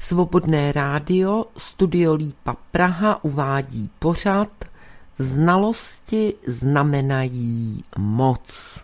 Svobodné rádio Studio Lípa Praha uvádí pořad Znalosti znamenají moc.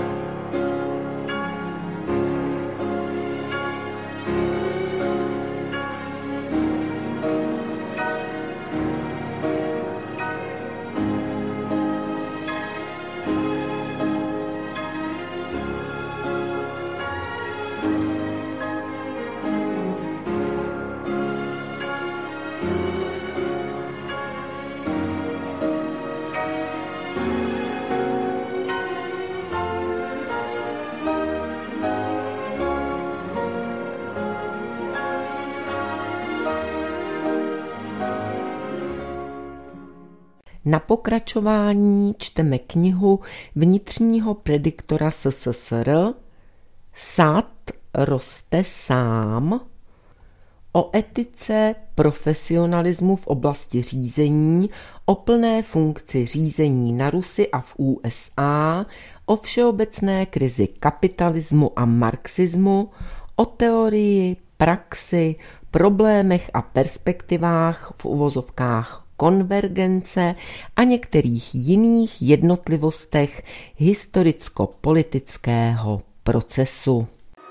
Na pokračování čteme knihu vnitřního prediktora SSSR Sad roste sám o etice profesionalismu v oblasti řízení, o plné funkci řízení na Rusi a v USA, o všeobecné krizi kapitalismu a marxismu, o teorii, praxi, problémech a perspektivách v uvozovkách konvergence a některých jiných jednotlivostech historicko-politického procesu.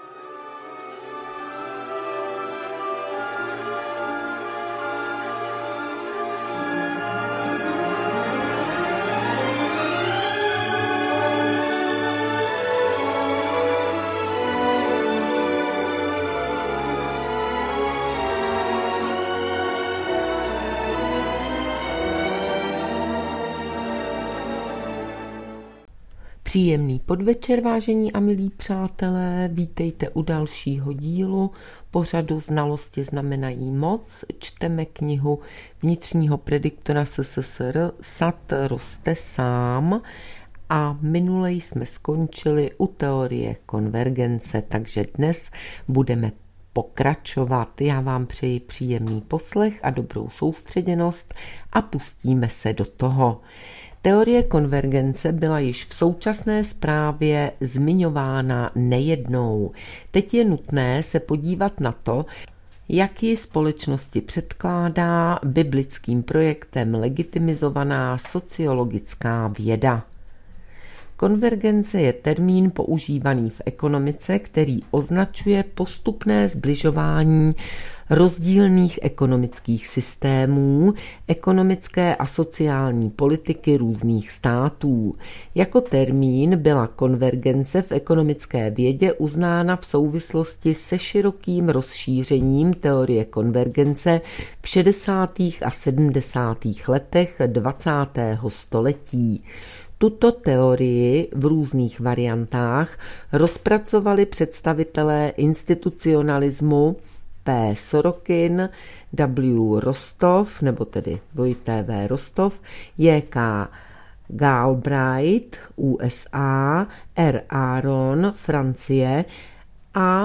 Příjemný podvečer, vážení a milí přátelé, vítejte u dalšího dílu pořadu Znalosti znamenají moc. Čteme knihu vnitřního prediktora SSSR Sad roste sám a minule jsme skončili u teorie konvergence, takže dnes budeme pokračovat. Já vám přeji příjemný poslech a dobrou soustředěnost a pustíme se do toho. Teorie konvergence byla již v současné zprávě zmiňována nejednou. Teď je nutné se podívat na to, jak ji společnosti předkládá biblickým projektem legitimizovaná sociologická věda. Konvergence je termín používaný v ekonomice, který označuje postupné sbližování rozdílných ekonomických systémů, ekonomické a sociální politiky různých států. Jako termín byla konvergence v ekonomické vědě uznána v souvislosti se širokým rozšířením teorie konvergence v 60. a 70. letech 20. století. Tuto teorii v různých variantách rozpracovali představitelé institucionalismu P. Sorokin, W. Rostov, nebo tedy W. Rostov, J.K. Galbraith, USA, R. Aron, Francie a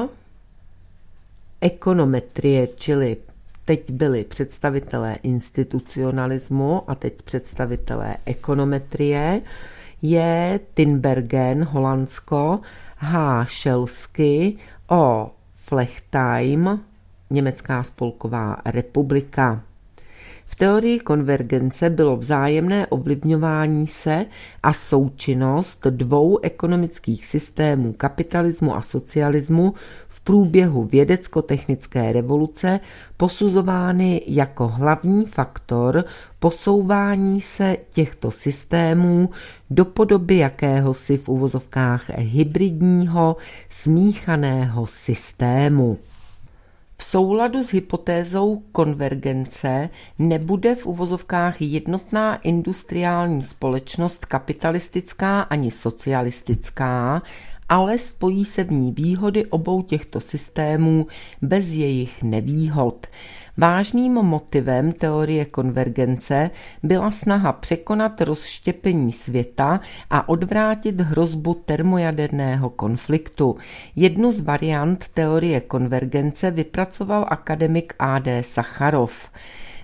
ekonometrie, čili teď byli představitelé institucionalismu a teď představitelé ekonometrie, je Tinbergen, Holandsko, H. Šelsky, O. Flechtheim, Německá spolková republika. V teorii konvergence bylo vzájemné ovlivňování se a součinnost dvou ekonomických systémů kapitalismu a socialismu v průběhu vědecko-technické revoluce posuzovány jako hlavní faktor posouvání se těchto systémů do podoby jakéhosi v uvozovkách hybridního smíchaného systému. V souladu s hypotézou konvergence nebude v uvozovkách jednotná industriální společnost kapitalistická ani socialistická, ale spojí se v ní výhody obou těchto systémů bez jejich nevýhod. Vážným motivem teorie konvergence byla snaha překonat rozštěpení světa a odvrátit hrozbu termojaderného konfliktu. Jednu z variant teorie konvergence vypracoval akademik A.D. Sacharov.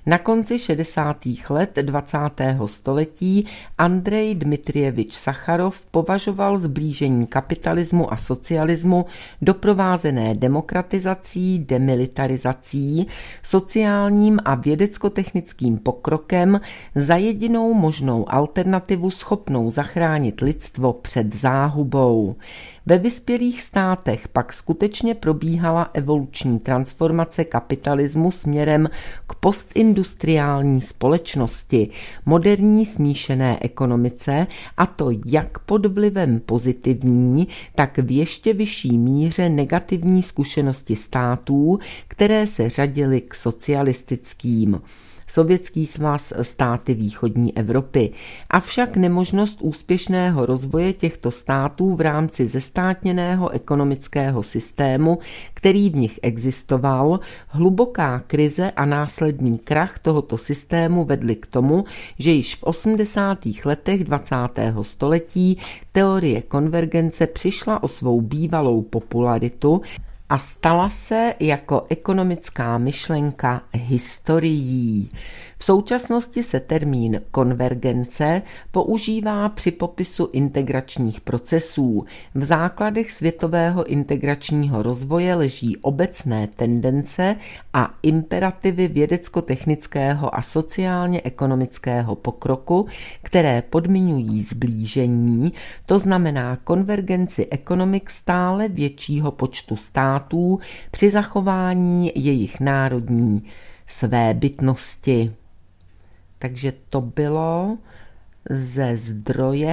Na konci 60. let 20. století Andrej Dmitrijevič Sacharov považoval zblížení kapitalismu a socialismu doprovázené demokratizací, demilitarizací, sociálním a vědecko-technickým pokrokem za jedinou možnou alternativu schopnou zachránit lidstvo před záhubou. Ve vyspělých státech pak skutečně probíhala evoluční transformace kapitalismu směrem k postindustriální společnosti, moderní smíšené ekonomice, a to jak pod vlivem pozitivní, tak v ještě vyšší míře negativní zkušenosti států, které se řadily k socialistickým. Sovětský svaz, státy východní Evropy. Avšak nemožnost úspěšného rozvoje těchto států v rámci zestátněného ekonomického systému, který v nich existoval, hluboká krize a následný krach tohoto systému vedly k tomu, že již v 80. letech 20. století teorie konvergence přišla o svou bývalou popularitu a stala se jako ekonomická myšlenka historií. V současnosti se termín konvergence používá při popisu integračních procesů. V základech světového integračního rozvoje leží obecné tendence a imperativy vědecko-technického a sociálně-ekonomického pokroku, které podmiňují zblížení, to znamená konvergenci ekonomik stále většího počtu států při zachování jejich národní svébytnosti. Takže to bylo ze zdroje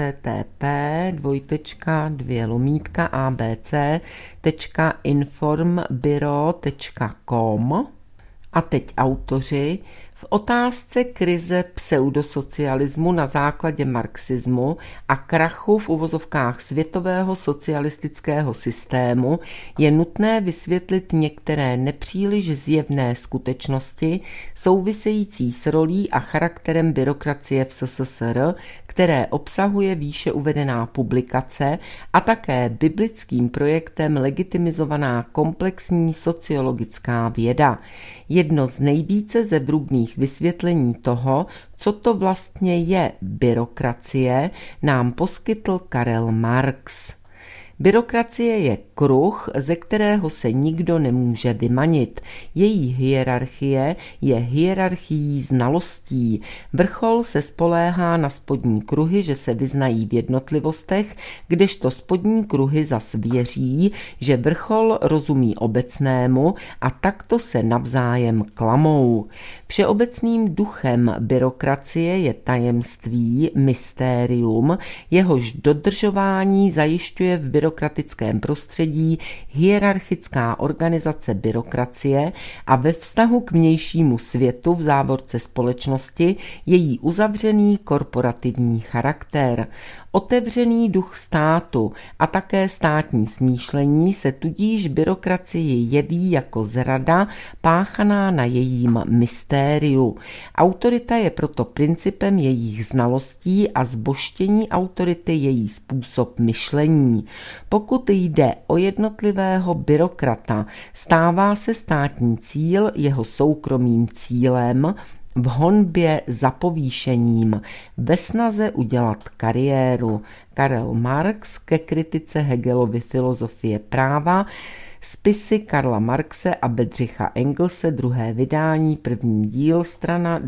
http://abc.informbiro.com. A teď autoři. V otázce krize pseudosocialismu na základě marxismu a krachu v uvozovkách světového socialistického systému je nutné vysvětlit některé nepříliš zjevné skutečnosti související s rolí a charakterem byrokracie v SSSR, které obsahuje výše uvedená publikace, a také biblickým projektem legitimizovaná komplexní sociologická věda. Jedno z nejvíce zevrubných vysvětlení toho, co to vlastně je byrokracie, nám poskytl Karel Marx. Byrokracie je kruh, ze kterého se nikdo nemůže vymanit. Její hierarchie je hierarchií znalostí. Vrchol se spoléhá na spodní kruhy, že se vyznají v jednotlivostech, kdežto spodní kruhy zas věří, že vrchol rozumí obecnému, a takto se navzájem klamou. Všeobecným duchem byrokracie je tajemství, mystérium, jehož dodržování zajišťuje v byrokratickém prostředí hierarchická organizace byrokracie a ve vztahu k vnějšímu světu v závorce společnosti její uzavřený korporativní charakter. Otevřený duch státu a také státní smýšlení se tudíž byrokracii jeví jako zrada páchaná na jejím mystériu. Autorita je proto principem jejich znalostí a zbožštění autority její způsob myšlení. Pokud jde o jednotlivého byrokrata, stává se státní cíl jeho soukromým cílem, v honbě za povýšením, ve snaze udělat kariéru. Karel Marx ke kritice Hegelovy filozofie práva, spisy Karla Marxe a Bedřicha Engelse, druhé vydání, první díl, strana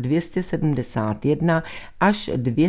271 až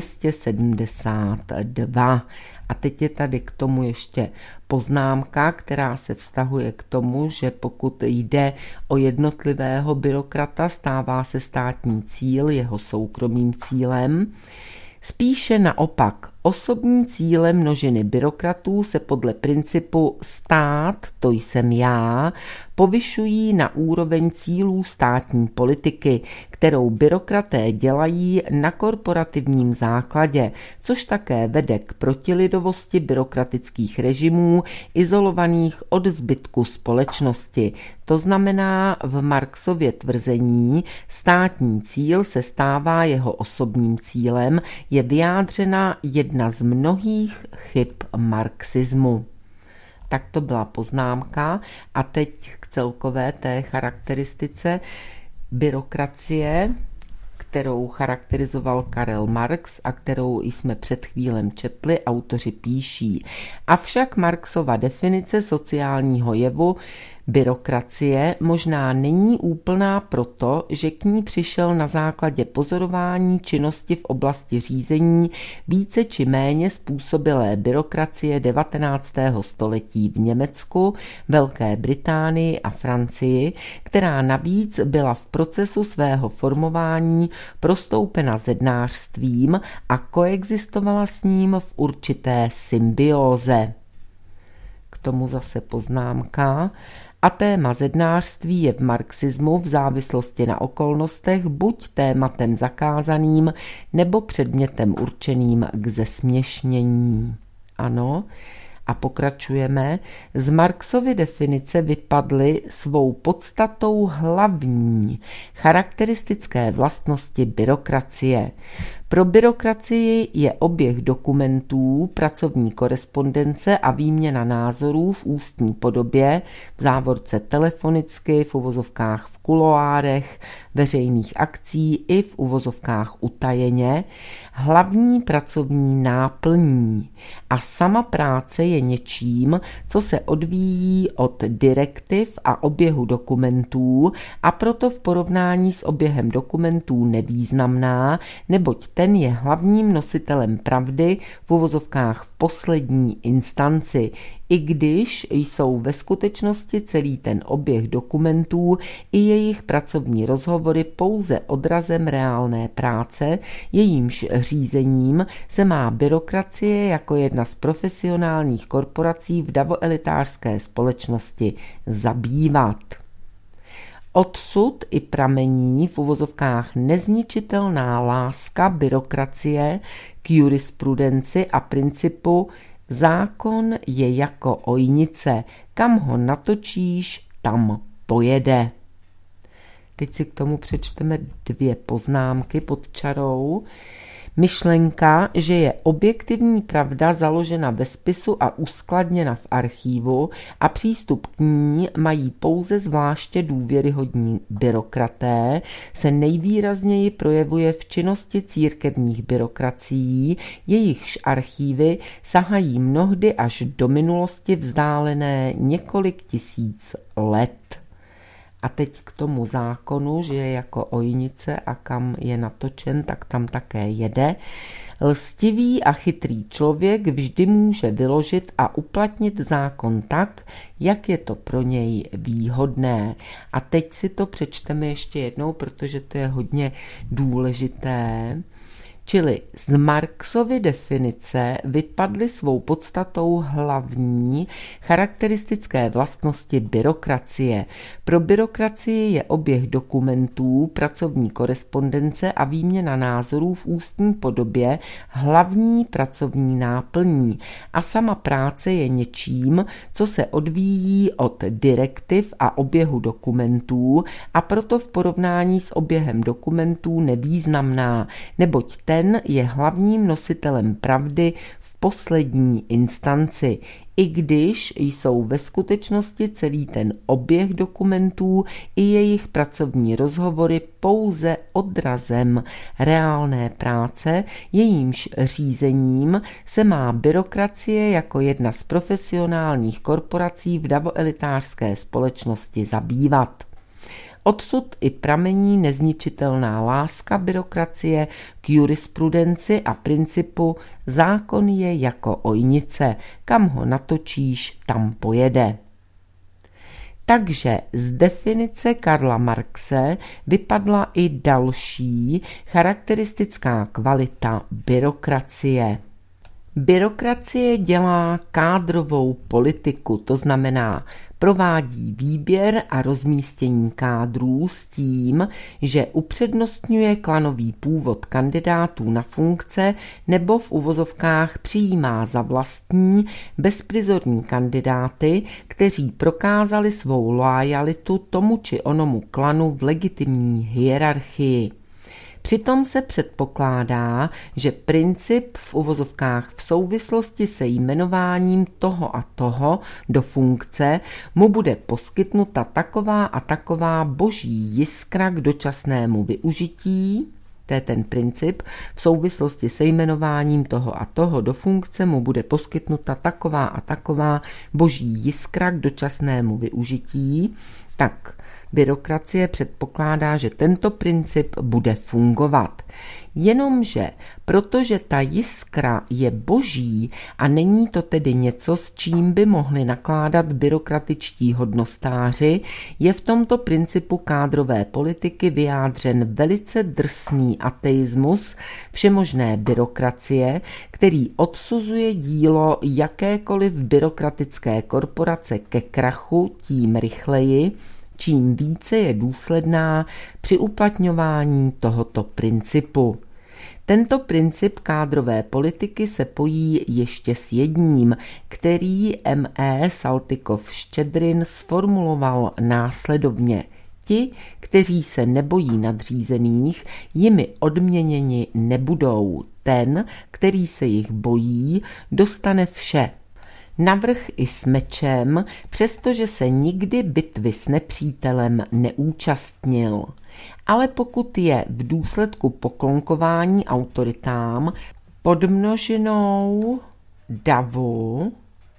272. A teď je tady k tomu ještě poznámka, která se vztahuje k tomu, že pokud jde o jednotlivého byrokrata, stává se státní cíl jeho soukromým cílem. Spíše naopak, osobní cíle množiny byrokratů se podle principu stát, to jsem já, povyšují na úroveň cílů státní politiky, kterou byrokraté dělají na korporativním základě, což také vede k protilidovosti byrokratických režimů izolovaných od zbytku společnosti. To znamená, v Marxově tvrzení státní cíl se stává jeho osobním cílem, je vyjádřena jedna z mnohých chyb marxismu. Tak to byla poznámka a teď k celkové té charakteristice. Byrokracie, kterou charakterizoval Karel Marx a kterou jsme před chvílem četli, autoři píší. Avšak Marxova definice sociálního jevu byrokracie možná není úplná proto, že k ní přišel na základě pozorování činnosti v oblasti řízení více či méně způsobilé byrokracie 19. století v Německu, Velké Británii a Francii, která navíc byla v procesu svého formování prostoupena zednářstvím a koexistovala s ním v určité symbióze. K tomu zase poznámka. A téma zednářství je v marxismu v závislosti na okolnostech buď tématem zakázaným nebo předmětem určeným k zesměšnění. Ano, a pokračujeme. Z Marxovy definice vypadly svou podstatou hlavní charakteristické vlastnosti byrokracie. Pro byrokracii je oběh dokumentů, pracovní korespondence a výměna názorů v ústní podobě, v závorce telefonicky, v uvozovkách v kuloárech, veřejných akcí i v uvozovkách utajeně, hlavní pracovní náplní. A sama práce je něčím, co se odvíjí od direktiv a oběhu dokumentů a proto v porovnání s oběhem dokumentů nevýznamná, neboť ten je hlavním nositelem pravdy v uvozovkách v poslední instanci, i když jsou ve skutečnosti celý ten oběh dokumentů i jejich pracovní rozhovory pouze odrazem reálné práce, jejímž řízením se má byrokracie jako jedna z profesionálních korporací v davoelitářské společnosti zabývat. Odsud i pramení v uvozovkách nezničitelná láska byrokracie k jurisprudenci a principu zákon je jako ojnice, kam ho natočíš, tam pojede. Teď si k tomu přečteme 2 poznámky pod čarou. Myšlenka, že je objektivní pravda založena ve spisu a uskladněna v archívu a přístup k ní mají pouze zvláště důvěryhodní byrokraté, se nejvýrazněji projevuje v činnosti církevních byrokracií, jejichž archívy sahají mnohdy až do minulosti vzdálené několik tisíc let. A teď k tomu zákonu, že je jako ojnice a kam je natočen, tak tam také jede. Lstivý a chytrý člověk vždy může vyložit a uplatnit zákon tak, jak je to pro něj výhodné. A teď si to přečteme ještě jednou, protože to je hodně důležité. Čili z Marxovy definice vypadly svou podstatou hlavní charakteristické vlastnosti byrokracie. Pro byrokracii je oběh dokumentů, pracovní korespondence a výměna názorů v ústní podobě hlavní pracovní náplní. A sama práce je něčím, co se odvíjí od direktiv a oběhu dokumentů a proto v porovnání s oběhem dokumentů nevýznamná, neboť ten je hlavním nositelem pravdy v poslední instanci, i když jsou ve skutečnosti celý ten oběh dokumentů i jejich pracovní rozhovory pouze odrazem reálné práce, jejímž řízením se má byrokracie jako jedna z profesionálních korporací v davoelitářské společnosti zabývat. Odsud i pramení nezničitelná láska byrokracie k jurisprudenci a principu zákon je jako ojnice, kam ho natočíš, tam pojede. Takže z definice Karla Marxe vypadla i další charakteristická kvalita byrokracie. Byrokracie dělá kádrovou politiku, to znamená provádí výběr a rozmístění kádrů s tím, že upřednostňuje klanový původ kandidátů na funkce nebo v uvozovkách přijímá za vlastní bezprizorní kandidáty, kteří prokázali svou loajalitu tomu či onomu klanu v legitimní hierarchii. Přitom se předpokládá, že princip v uvozovkách v souvislosti se jmenováním toho a toho do funkce mu bude poskytnuta taková a taková boží jiskra k dočasnému využití. To je ten princip. V souvislosti se jmenováním toho a toho do funkce mu bude poskytnuta taková a taková boží jiskra k dočasnému využití. Tak byrokracie předpokládá, že tento princip bude fungovat. Jenomže, protože ta jiskra je boží a není to tedy něco, s čím by mohli nakládat byrokratičtí hodnostáři, je v tomto principu kádrové politiky vyjádřen velice drsný ateismus všemožné byrokracie, který odsuzuje dílo jakékoliv byrokratické korporace ke krachu tím rychleji, čím více je důsledná při uplatňování tohoto principu. Tento princip kádrové politiky se pojí ještě s jedním, který M.E. Saltykov-Ščedrin sformuloval následovně. Ti, kteří se nebojí nadřízených, jimi odměněni nebudou. Ten, který se jich bojí, dostane vše. Navrch i s mečem, přestože se nikdy bitvy s nepřítelem neúčastnil. Ale pokud je v důsledku poklonkování autoritám pod množinou davu,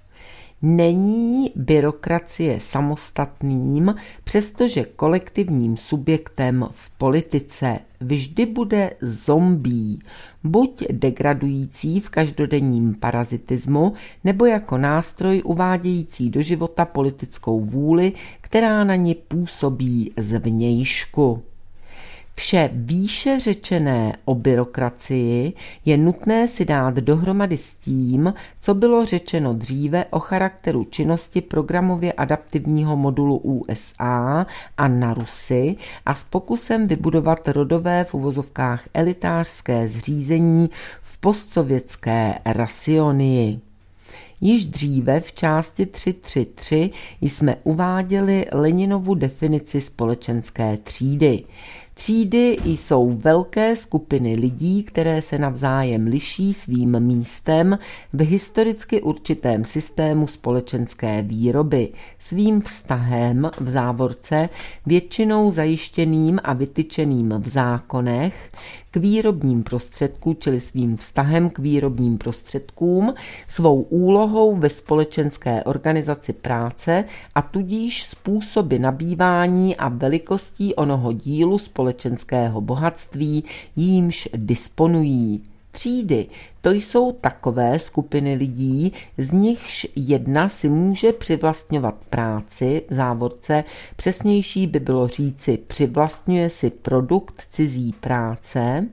není byrokracie samostatným, přestože kolektivním subjektem v politice, vždy bude zombie, buď degradující v každodenním parazitismu, nebo jako nástroj uvádějící do života politickou vůli, která na ni působí zvnějšku. Vše výše řečené o byrokracii je nutné si dát dohromady s tím, co bylo řečeno dříve o charakteru činnosti programově adaptivního modulu USA a na Rusy a s pokusem vybudovat rodové v uvozovkách elitářské zřízení v postsovětské rasionii. Již dříve v části 3.3.3 jsme uváděli Leninovu definici společenské třídy. Třídy jsou velké skupiny lidí, které se navzájem liší svým místem v historicky určitém systému společenské výroby, svým vztahem v závorce, většinou zajištěným a vytyčeným v zákonech, k výrobním prostředkům, čili svým vztahem k výrobním prostředkům, svou úlohou ve společenské organizaci práce a tudíž způsoby nabývání a velikostí onoho dílu společenského bohatství, jímž disponují. Třídy, to jsou takové skupiny lidí, z nichž jedna si může přivlastňovat práci, v závorce, přesnější by bylo říci, přivlastňuje si produkt cizí práce,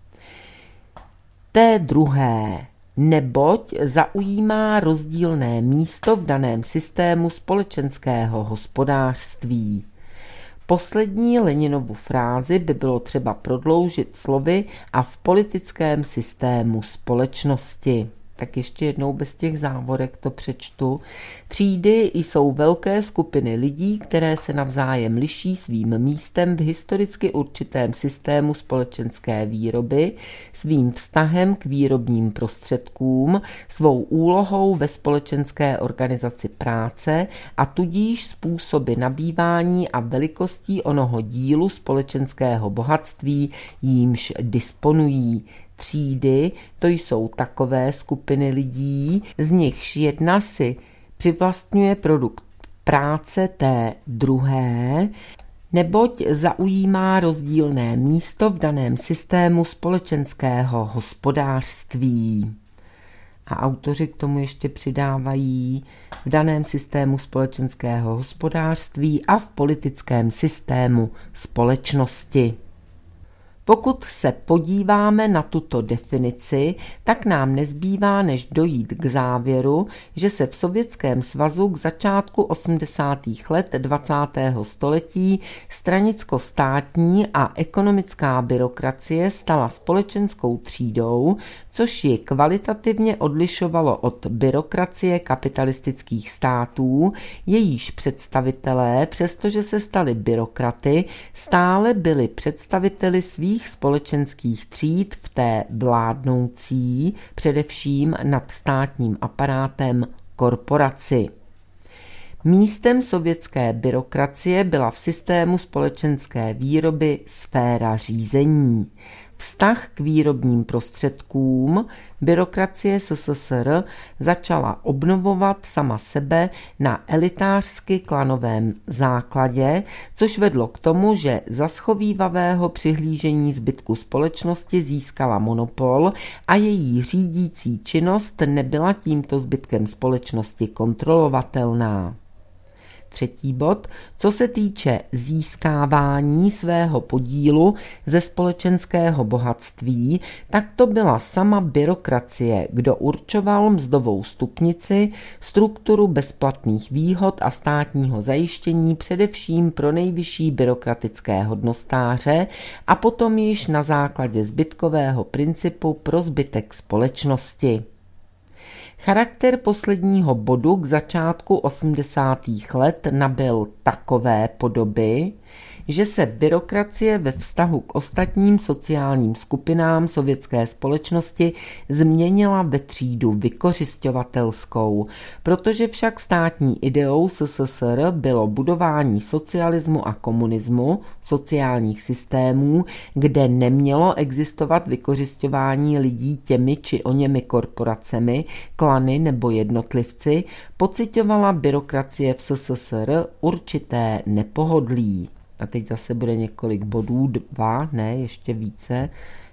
té druhé, neboť zaujímá rozdílné místo v daném systému společenského hospodářství. Poslední Leninovu frázi by bylo třeba prodloužit slovy a v politickém systému společnosti. Tak ještě jednou bez těch závorek to přečtu. Třídy jsou velké skupiny lidí, které se navzájem liší svým místem v historicky určitém systému společenské výroby, svým vztahem k výrobním prostředkům, svou úlohou ve společenské organizaci práce a tudíž způsoby nabývání a velikostí onoho dílu společenského bohatství, jímž disponují. Třídy, to jsou takové skupiny lidí, z nichž jedna si přivlastňuje produkt práce té druhé, neboť zaujímá rozdílné místo v daném systému společenského hospodářství. A autoři k tomu ještě přidávají v daném systému společenského hospodářství a v politickém systému společnosti. Pokud se podíváme na tuto definici, tak nám nezbývá než dojít k závěru, že se v Sovětském svazu k začátku 80. let 20. století stranicko-státní a ekonomická byrokracie stala společenskou třídou, což ji kvalitativně odlišovalo od byrokracie kapitalistických států, jejíž představitelé, přestože se stali byrokraty, stále byli představiteli svých společenských tříd v té vládnoucí, především nad státním aparátem, korporaci. Místem sovětské byrokracie byla v systému společenské výroby sféra řízení. Vztah k výrobním prostředkům byrokracie SSSR začala obnovovat sama sebe na elitářsky klanovém základě, což vedlo k tomu, že za schovívavého přihlížení zbytku společnosti získala monopol a její řídící činnost nebyla tímto zbytkem společnosti kontrolovatelná. Třetí bod, co se týče získávání svého podílu ze společenského bohatství, tak to byla sama byrokracie, kdo určoval mzdovou stupnici, strukturu bezplatných výhod a státního zajištění především pro nejvyšší byrokratické hodnostáře a potom již na základě zbytkového principu pro zbytek společnosti. Charakter posledního bodu k začátku 80. let nabyl takové podoby, že se byrokracie ve vztahu k ostatním sociálním skupinám sovětské společnosti změnila ve třídu vykořisťovatelskou, protože však státní ideou SSSR bylo budování socialismu a komunismu, sociálních systémů, kde nemělo existovat vykořisťování lidí těmi či oněmi korporacemi, klany nebo jednotlivci, pociťovala byrokracie v SSSR určité nepohodlí. A teď zase bude několik bodů, 2, ne, ještě více,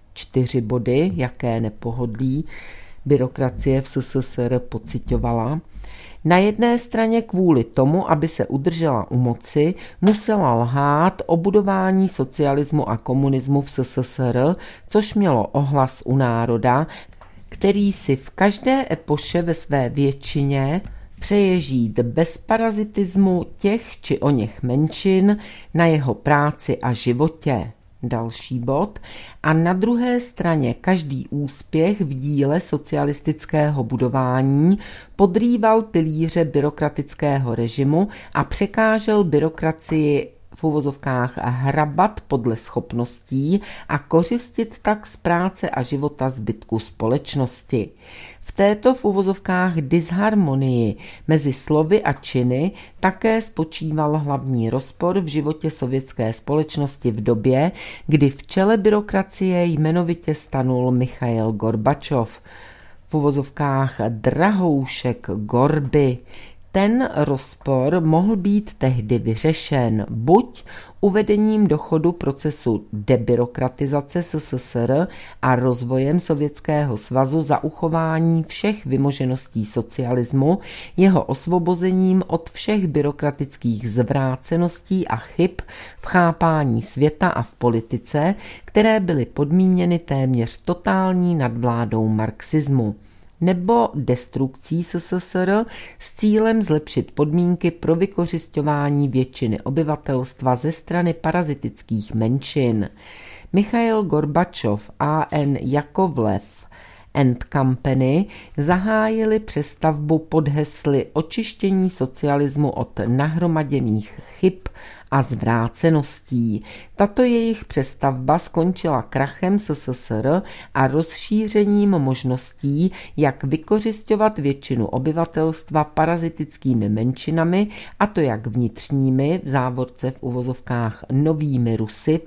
4 body, jaké nepohodlí byrokracie v SSSR pociťovala. Na jedné straně kvůli tomu, aby se udržela u moci, musela lhát o budování socialismu a komunismu v SSSR, což mělo ohlas u národa, který si v každé epoše ve své většině přeje žít bez parazitismu těch či oněch menšin na jeho práci a životě. Další bod. A na druhé straně každý úspěch v díle socialistického budování podrýval pilíře byrokratického režimu a překážel byrokracii v uvozovkách hrabat podle schopností a kořistit tak z práce a života zbytku společnosti. V této v uvozovkách disharmonii mezi slovy a činy také spočíval hlavní rozpor v životě sovětské společnosti v době, kdy v čele byrokracie jmenovitě stanul Michail Gorbačov, v uvozovkách drahoušek Gorby. Ten rozpor mohl být tehdy vyřešen buď uvedením do chodu procesu debyrokratizace SSSR a rozvojem Sovětského svazu za uchování všech vymožeností socialismu, jeho osvobozením od všech byrokratických zvráceností a chyb v chápání světa a v politice, které byly podmíněny téměř totální nadvládou marxismu, nebo destrukcí SSSR s cílem zlepšit podmínky pro vykořisťování většiny obyvatelstva ze strany parazitických menšin. Michail Gorbačov a N. Jakovlev and Company zahájili přestavbu pod hesly očištění socialismu od nahromaděných chyb a zvráceností. Tato jejich přestavba skončila krachem SSSR a rozšířením možností, jak vykořisťovat většinu obyvatelstva parazitickými menšinami, a to jak vnitřními, v závorce v uvozovkách novými Rusy,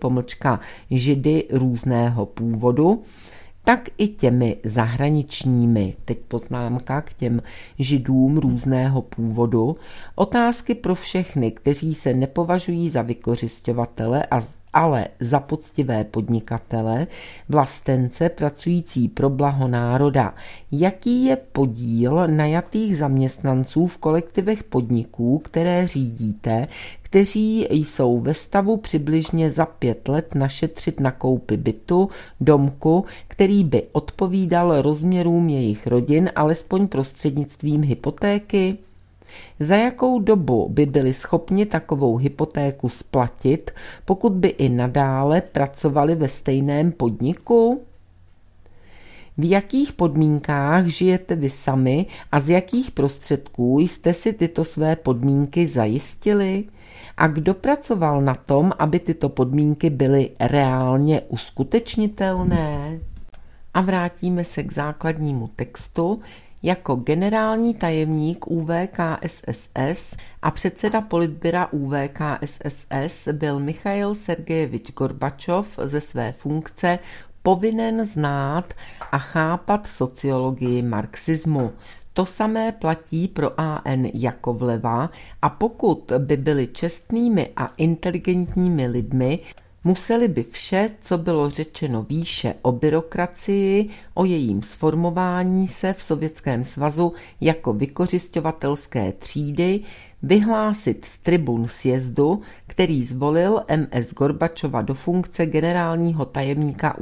Židy různého původu, tak i těmi zahraničními. Teď poznámka k těm Židům různého původu. Otázky pro všechny, kteří se nepovažují za vykořisťovatele, ale za poctivé podnikatele, vlastence pracující pro blaho národa. Jaký je podíl najatých zaměstnanců v kolektivech podniků, které řídíte, kteří jsou ve stavu přibližně za 5 let našetřit na koupi bytu, domku, který by odpovídal rozměrům jejich rodin, alespoň prostřednictvím hypotéky? Za jakou dobu by byli schopni takovou hypotéku splatit, pokud by i nadále pracovali ve stejném podniku? V jakých podmínkách žijete vy sami a z jakých prostředků jste si tyto své podmínky zajistili? A kdo pracoval na tom, aby tyto podmínky byly reálně uskutečnitelné? A vrátíme se k základnímu textu. Jako generální tajemník ÚVKSSS a předseda politbyra ÚVKSSS byl Michail Sergejevič Gorbačov ze své funkce povinen znát a chápat sociologii marxismu. To samé platí pro A.N. Jakovleva a pokud by byli čestnými a inteligentními lidmi, museli by vše, co bylo řečeno výše o byrokracii, o jejím sformování se v Sovětském svazu jako vykořisťovatelské třídy, vyhlásit z tribun sjezdu, který zvolil M.S. Gorbačova do funkce generálního tajemníka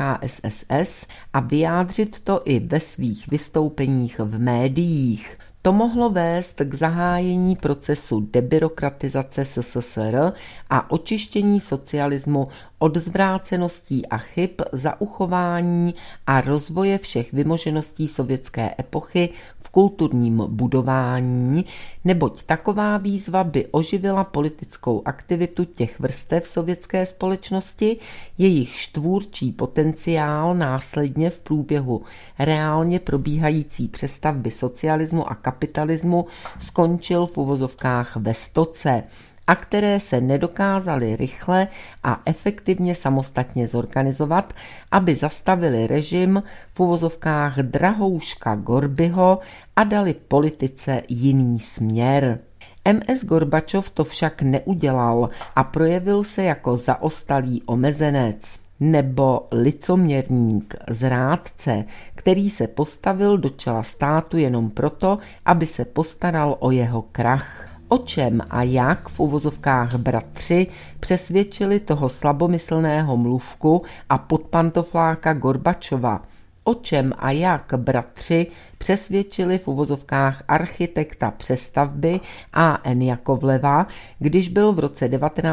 ÚVKSSS a vyjádřit to i ve svých vystoupeních v médiích. To mohlo vést k zahájení procesu debyrokratizace SSSR a očištění socialismu od zvráceností a chyb za uchování a rozvoje všech vymožeností sovětské epochy v kulturním budování, neboť taková výzva by oživila politickou aktivitu těch vrstev sovětské společnosti, jejichž tvůrčí potenciál následně v průběhu reálně probíhající přestavby socialismu a kapitalismu skončil v uvozovkách ve stoce, a které se nedokázaly rychle a efektivně samostatně zorganizovat, aby zastavili režim v uvozovkách Drahouška Gorbyho a dali politice jiný směr. M.S. Gorbačov to však neudělal a projevil se jako zaostalý omezenec nebo licoměrník, zrádce, který se postavil do čela státu jenom proto, aby se postaral o jeho krach. O čem a jak v uvozovkách bratři přesvědčili toho slabomyslného mluvku a podpantofláka Gorbačova? O čem a jak bratři přesvědčili v uvozovkách architekta přestavby A.N. Jakovleva, když byl v roce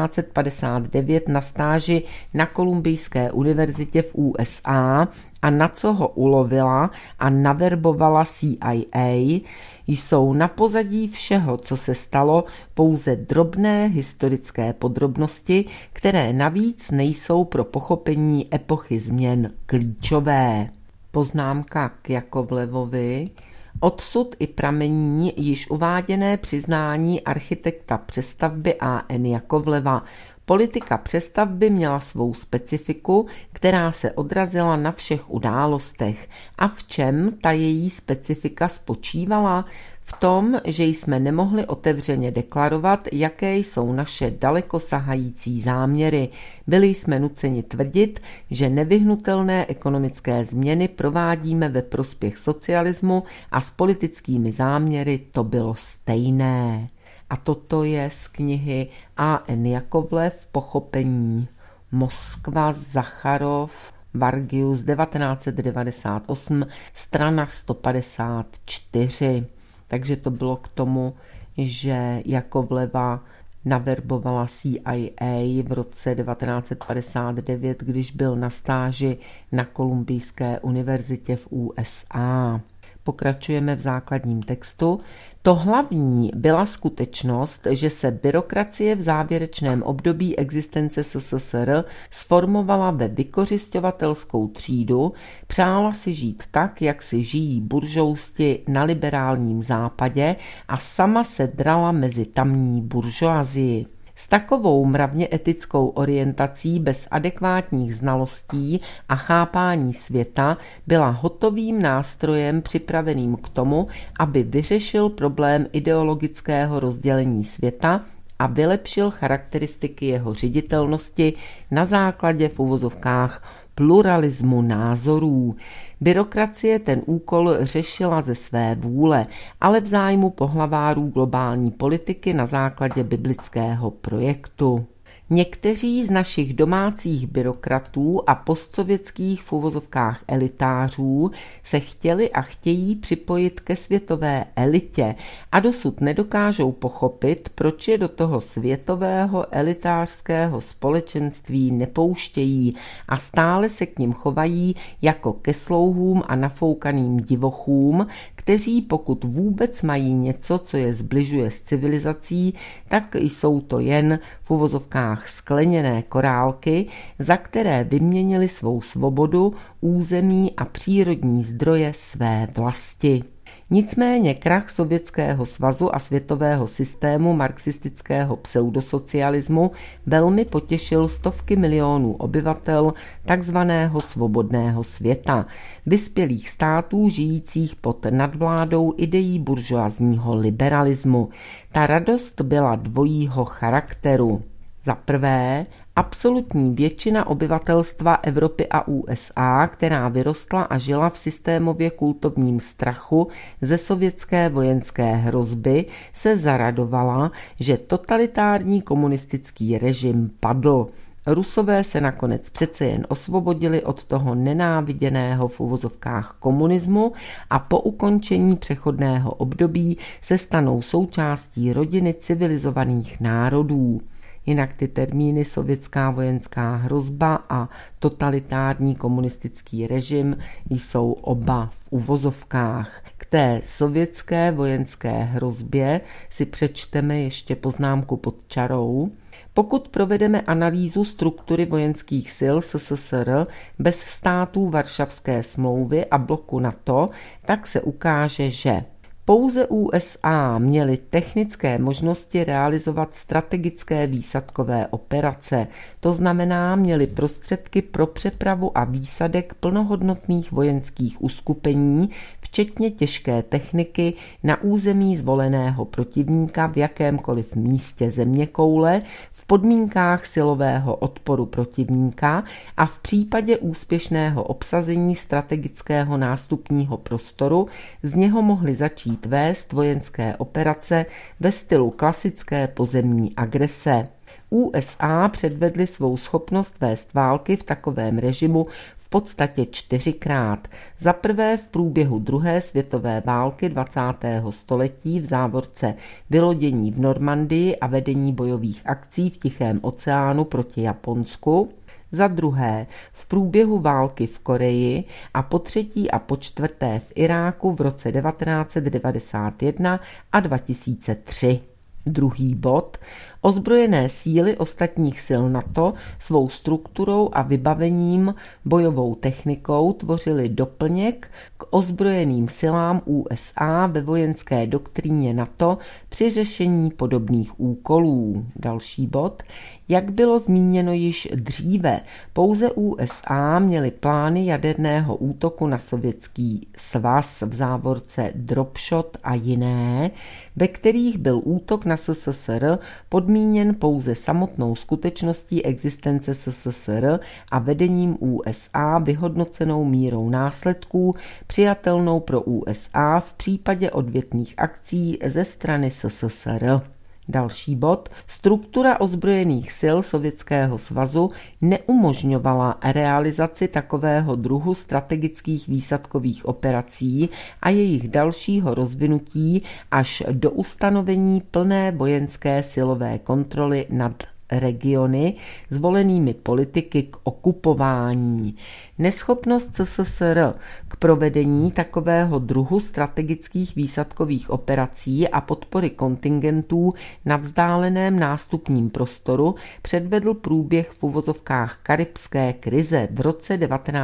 1959 na stáži na Kolumbijské univerzitě v USA a na co ho ulovila a naverbovala CIA, jsou na pozadí všeho, co se stalo, pouze drobné historické podrobnosti, které navíc nejsou pro pochopení epochy změn klíčové. Poznámka k Jakovlevovi. Odsud i pramení již uváděné přiznání architekta přestavby A.N. Jakovleva. Politika přestavby měla svou specifiku, která se odrazila na všech událostech. A v čem ta její specifika spočívala? V tom, že jsme nemohli otevřeně deklarovat, jaké jsou naše dalekosahající záměry. Byli jsme nuceni tvrdit, že nevyhnutelné ekonomické změny provádíme ve prospěch socialismu a s politickými záměry to bylo stejné. A toto je z knihy A.N. Jakovlev Pochopení. Moskva, Zacharov, Vargius 1998, strana 154. Takže to bylo k tomu, že Jakovleva naverbovala CIA v roce 1959, když byl na stáži na Kolumbijské univerzitě v USA. Pokračujeme v základním textu. To hlavní byla skutečnost, že se byrokracie v závěrečném období existence SSSR sformovala ve vykořisťovatelskou třídu, přála si žít tak, jak si žijí buržousti na liberálním západě a sama se drala mezi tamní buržoazii. S takovou mravně etickou orientací bez adekvátních znalostí a chápání světa byla hotovým nástrojem připraveným k tomu, aby vyřešil problém ideologického rozdělení světa a vylepšil charakteristiky jeho ředitelnosti na základě v uvozovkách pluralismu názorů. Byrokracie ten úkol řešila ze své vůle, ale v zájmu pohlavárů globální politiky na základě biblického projektu. Někteří z našich domácích byrokratů a postsovětských v uvozovkách elitářů se chtěli a chtějí připojit ke světové elitě a dosud nedokážou pochopit, proč je do toho světového elitářského společenství nepouštějí a stále se k nim chovají jako ke slouhům a nafoukaným divochům, kteří pokud vůbec mají něco, co je zbližuje s civilizací, tak jsou to jen v uvozovkách skleněné korálky, za které vyměnili svou svobodu, území a přírodní zdroje své vlasti. Nicméně krach Sovětského svazu a světového systému marxistického pseudosocialismu velmi potěšil stovky milionů obyvatel takzvaného svobodného světa, vyspělých států žijících pod nadvládou ideí buržoazního liberalismu. Ta radost byla dvojího charakteru. Za prvé, absolutní většina obyvatelstva Evropy a USA, která vyrostla a žila v systémově kultovním strachu ze sovětské vojenské hrozby, se zaradovala, že totalitární komunistický režim padl. Rusové se nakonec přece jen osvobodili od toho nenáviděného v uvozovkách komunismu a po ukončení přechodného období se stanou součástí rodiny civilizovaných národů. Jinak ty termíny sovětská vojenská hrozba a totalitární komunistický režim jsou oba v uvozovkách. K té sovětské vojenské hrozbě si přečteme ještě poznámku pod čarou. Pokud provedeme analýzu struktury vojenských sil SSSR bez států Varšavské smlouvy a bloku NATO, tak se ukáže, že pouze USA měly technické možnosti realizovat strategické výsadkové operace, to znamená měly prostředky pro přepravu a výsadek plnohodnotných vojenských uskupení, včetně těžké techniky na území zvoleného protivníka v jakémkoliv místě zeměkoule, v podmínkách silového odporu protivníka a v případě úspěšného obsazení strategického nástupního prostoru z něho mohly začít vést vojenské operace ve stylu klasické pozemní agrese. USA předvedly svou schopnost vést války v takovém režimu v podstatě 4krát. Za prvé v průběhu druhé světové války 20. století v závorce vylodění v Normandii a vedení bojových akcí v Tichém oceánu proti Japonsku. Za druhé v průběhu války v Koreji a po třetí a po čtvrté v Iráku v roce 1991 a 2003. Druhý bod. Ozbrojené síly ostatních sil NATO svou strukturou a vybavením bojovou technikou tvořily doplněk k ozbrojeným silám USA ve vojenské doktríně NATO při řešení podobných úkolů. Další bod. Jak bylo zmíněno již dříve, pouze USA měly plány jaderného útoku na Sovětský svaz v závorce Dropshot a jiné, ve kterých byl útok na SSSR podmíněn pouze samotnou skutečností existence SSSR a vedením USA vyhodnocenou mírou následků přijatelnou pro USA v případě odvětných akcí ze strany SSSR. Další bod. Struktura ozbrojených sil Sovětského svazu neumožňovala realizaci takového druhu strategických výsadkových operací a jejich dalšího rozvinutí až do ustanovení plné vojenské silové kontroly nad regiony zvolenými politiky k okupování. Neschopnost SSSR k provedení takového druhu strategických výsadkových operací a podpory kontingentů na vzdáleném nástupním prostoru předvedl průběh v uvozovkách karibské krize v roce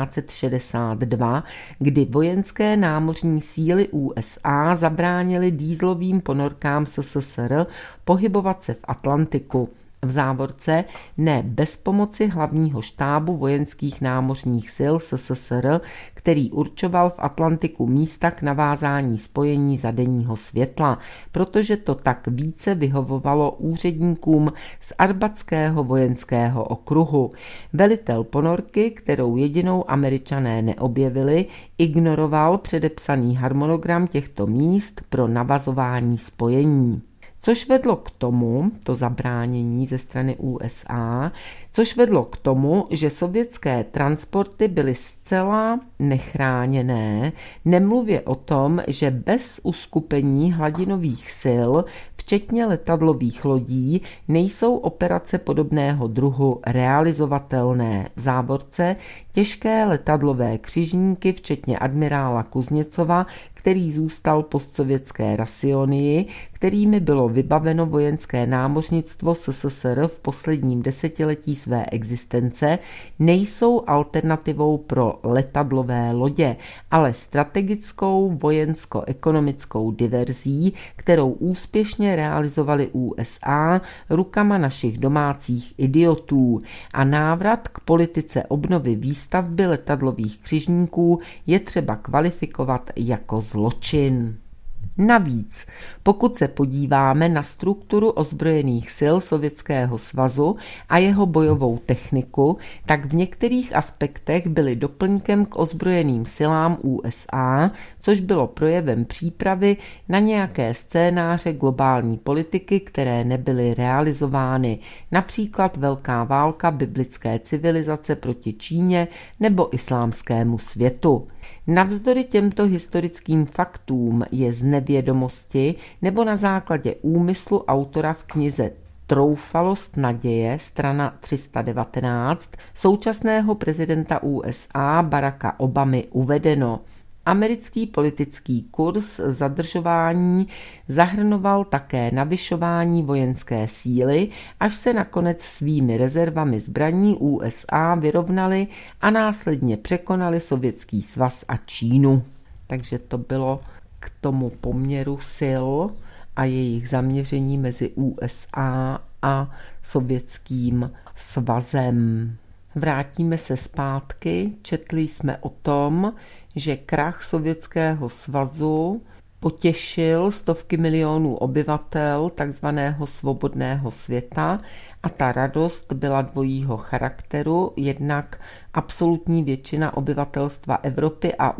1962, kdy vojenské námořní síly USA zabránily dýzlovým ponorkám SSSR pohybovat se v Atlantiku. V závorce ne bez pomoci hlavního štábu vojenských námořních sil SSSR, který určoval v Atlantiku místa k navázání spojení za denního světla, protože to tak více vyhovovalo úředníkům z Arbatského vojenského okruhu. Velitel ponorky, kterou jedinou Američané neobjevili, ignoroval předepsaný harmonogram těchto míst pro navazování spojení. což vedlo k tomu, to zabránění ze strany USA, což vedlo k tomu, že sovětské transporty byly zcela nechráněné, nemluvě o tom, že bez uskupení hladinových sil, včetně letadlových lodí, nejsou operace podobného druhu realizovatelné. V závorce těžké letadlové křižníky, včetně admirála Kuzněcova, který zůstal postsovětské rasionii, kterými bylo vybaveno vojenské námořnictvo SSSR v posledním desetiletí své existence, nejsou alternativou pro letadlové lodě, ale strategickou vojensko-ekonomickou diverzí, kterou úspěšně realizovali USA rukama našich domácích idiotů. A návrat k politice obnovy výstavby letadlových křižníků je třeba kvalifikovat jako zločin. Navíc, pokud se podíváme na strukturu ozbrojených sil Sovětského svazu a jeho bojovou techniku, tak v některých aspektech byly doplňkem k ozbrojeným silám USA, což bylo projevem přípravy na nějaké scénáře globální politiky, které nebyly realizovány, například Velká válka biblické civilizace proti Číně nebo islámskému světu. Navzdory těmto historickým faktům je z nevědomosti nebo na základě úmyslu autora v knize Troufalost naděje, strana 319, současného prezidenta USA Baracka Obamy uvedeno. Americký politický kurz zadržování zahrnoval také navyšování vojenské síly, až se nakonec svými rezervami zbraní USA vyrovnali a následně překonali Sovětský svaz a Čínu. Takže to bylo k tomu poměru sil a jejich zaměření mezi USA a Sovětským svazem. Vrátíme se zpátky, četli jsme o tom, že krach Sovětského svazu potěšil stovky milionů obyvatel takzvaného svobodného světa a ta radost byla dvojího charakteru, jednak absolutní většina obyvatelstva Evropy a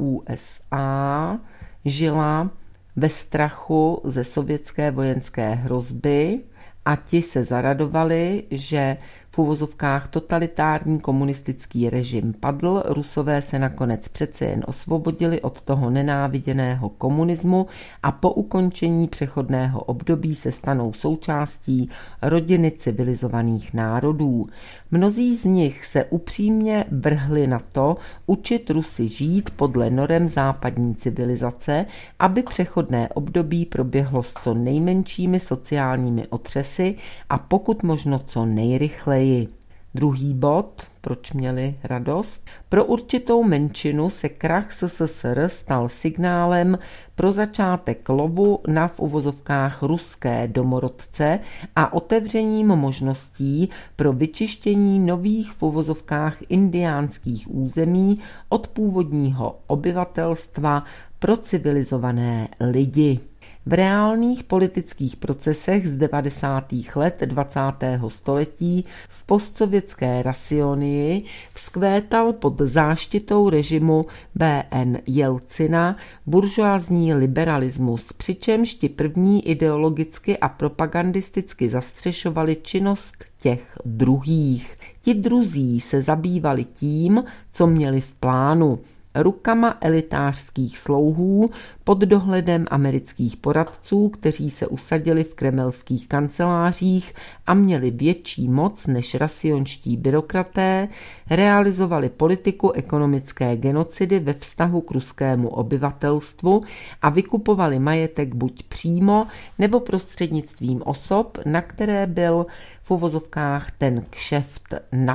USA žila ve strachu ze sovětské vojenské hrozby a ti se zaradovali, že v uvozovkách totalitární komunistický režim padl, Rusové se nakonec přece jen osvobodili od toho nenáviděného komunismu a po ukončení přechodného období se stanou součástí rodiny civilizovaných národů. Mnozí z nich se upřímně vrhli na to učit Rusy žít podle norem západní civilizace, aby přechodné období proběhlo s co nejmenšími sociálními otřesy a pokud možno co nejrychleji. Druhý bod, proč měli radost? Pro určitou menšinu se krach SSSR stal signálem pro začátek lovu na v uvozovkách ruské domorodce a otevřením možností pro vyčištění nových v uvozovkách indiánských území od původního obyvatelstva pro civilizované lidi. V reálných politických procesech z 90. let 20. století v postsovětské rasionii vzkvétal pod záštitou režimu B.N. Jelcina buržoazní liberalismus, přičemž ti první ideologicky a propagandisticky zastřešovali činnost těch druhých. Ti druzí se zabývali tím, co měli v plánu. Rukama elitářských slouhů pod dohledem amerických poradců, kteří se usadili v kremelských kancelářích a měli větší moc než rasionští byrokraté, realizovali politiku ekonomické genocidy ve vztahu k ruskému obyvatelstvu a vykupovali majetek buď přímo nebo prostřednictvím osob, na které byl v uvozovkách ten kšeft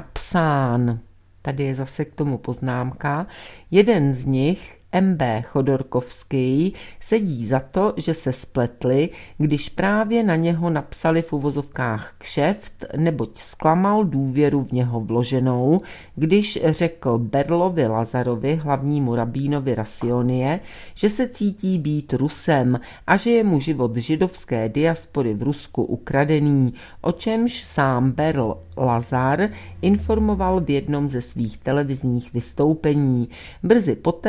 napsán. Tady je zase k tomu poznámka. Jeden z nich, M.B. Chodorkovský, sedí za to, že se spletli, když právě na něho napsali v uvozovkách kšeft, neboť zklamal důvěru v něho vloženou, když řekl Berlovi Lazarovi, hlavnímu rabínovi Rasionie, že se cítí být Rusem a že je mu život židovské diaspory v Rusku ukradený, o čemž sám Berl Lazar informoval v jednom ze svých televizních vystoupení. Brzy poté byl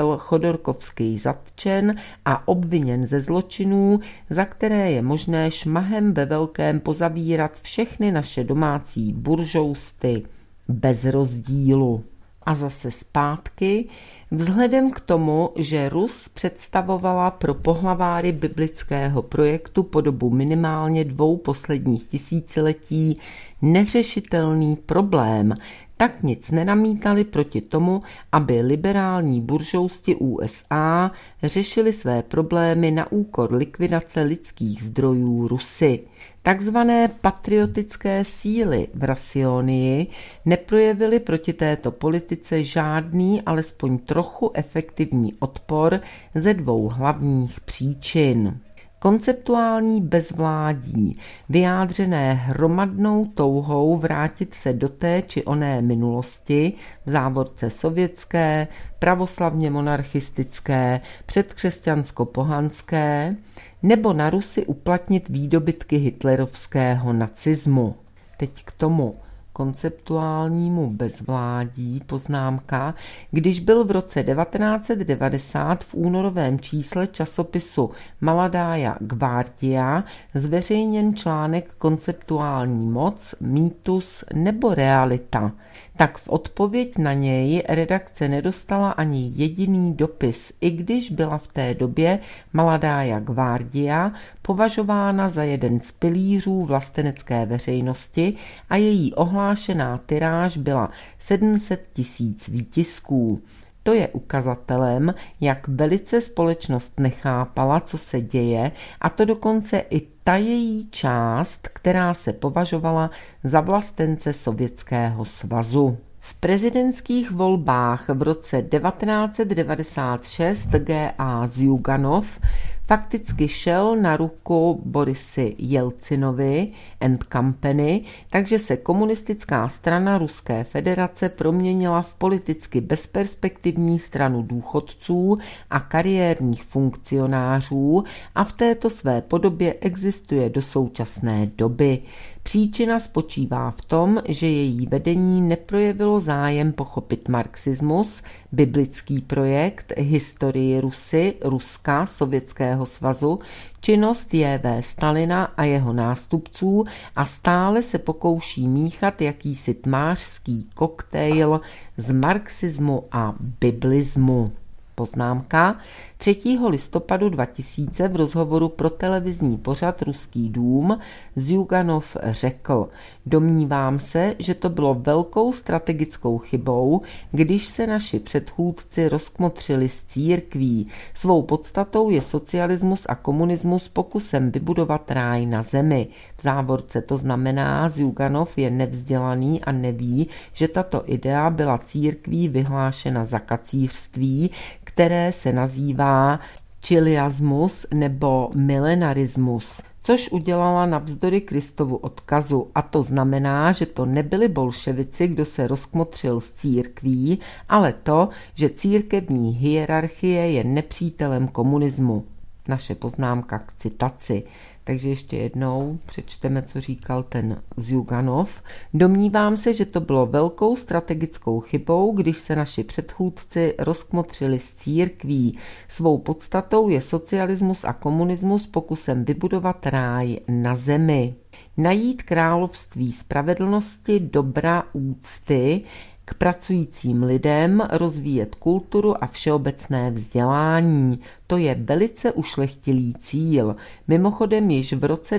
byl Chodorkovský zatčen a obviněn ze zločinů, za které je možné šmahem ve velkém pozavírat všechny naše domácí buržousty bez rozdílu. A zase zpátky, vzhledem k tomu, že Rus představovala pro pohlaváry biblického projektu po dobu minimálně 2 posledních tisíciletí neřešitelný problém, tak nic nenamítali proti tomu, aby liberální buržousti USA řešili své problémy na úkor likvidace lidských zdrojů Rusy. Takzvané patriotické síly v Rasionii neprojevily proti této politice žádný, alespoň trochu efektivní odpor ze 2 hlavních příčin. Konceptuální bezvládí, vyjádřené hromadnou touhou vrátit se do té či oné minulosti, v závorce sovětské, pravoslavně monarchistické, předkřesťansko-pohanské, nebo na Rusy uplatnit výdobytky hitlerovského nacismu. Teď k tomu konceptuálnímu bezvládí poznámka, když byl v roce 1990 v únorovém čísle časopisu Maladája Gvardia zveřejněn článek Konceptuální moc, mýtus nebo realita, tak v odpověď na něj redakce nedostala ani jediný dopis, i když byla v té době Maladája Gvardia považována za jeden z pilířů vlastenecké veřejnosti a její ohlášená tiráž byla 700 000 výtisků. To je ukazatelem, jak velice společnost nechápala, co se děje, a to dokonce i ta její část, která se považovala za vlastence Sovětského svazu. V prezidentských volbách v roce 1996 G.A. Zjuganov fakticky šel na ruku Borisi Jelcinovi and Company, takže se komunistická strana Ruské federace proměnila v politicky bezperspektivní stranu důchodců a kariérních funkcionářů a v této své podobě existuje do současné doby. Příčina spočívá v tom, že její vedení neprojevilo zájem pochopit marxismus, biblický projekt, historii Rusy, Ruska, Sovětského svazu, činnost J.V. Stalina a jeho nástupců a stále se pokouší míchat jakýsi tmářský koktejl z marxismu a biblismu. Poznámka. 3. listopadu 2000 v rozhovoru pro televizní pořad Ruský dům Zjuganov řekl: domnívám se, že to bylo velkou strategickou chybou, když se naši předchůdci rozkmotřili z církví. Svou podstatou je socialismus a komunismus pokusem vybudovat ráj na zemi. V závorce to znamená, Zjuganov je nevzdělaný a neví, že tato idea byla církví vyhlášena za kacířství, které se nazývá čiliasmus nebo milenarismus, což udělala navzdory Kristovu odkazu, a to znamená, že to nebyli bolševici, kdo se rozkmotřil z církví, ale to, že církevní hierarchie je nepřítelem komunismu. Naše poznámka k citaci. Takže ještě jednou přečteme, co říkal ten Zjuganov. Domnívám se, že to bylo velkou strategickou chybou, když se naši předchůdci rozkmotřili z církví. Svou podstatou je socialismus a komunismus pokusem vybudovat ráj na zemi. Najít království spravedlnosti, dobra, úcty k pracujícím lidem, rozvíjet kulturu a všeobecné vzdělání. To je velice ušlechtilý cíl. Mimochodem již v roce